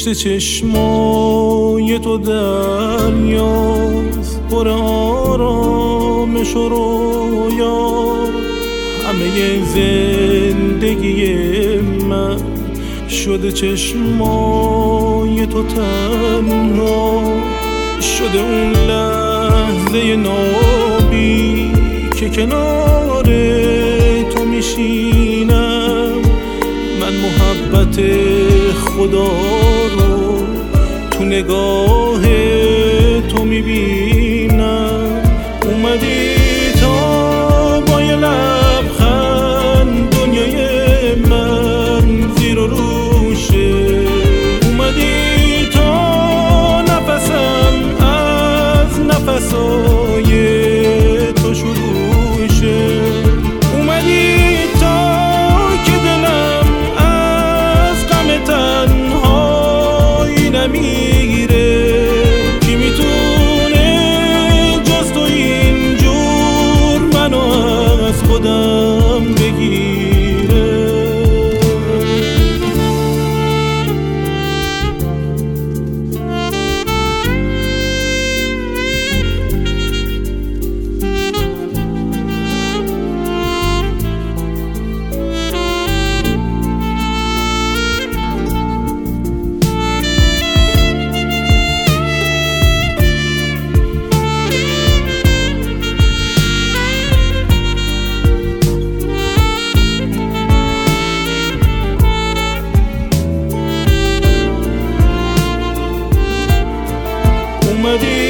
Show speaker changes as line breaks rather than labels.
پشت چشمای تو دریاست، پر آرامش و رویا. همه زندگی من شده چشمای تو تنها، شده اون لحظه نابی که کنار تو میشینم. من محبت خدا رو تو نگاه تو میبینم. اومدی تا با یه لبخند دنیای من زیر و روشه. اومدی تا نفسم از نفسای تو شروع شه. اومدی تا که دلم از غم تنهایی نمیره. کی میتونه جز تو اینجور منو از خودم بگیره؟
اومدی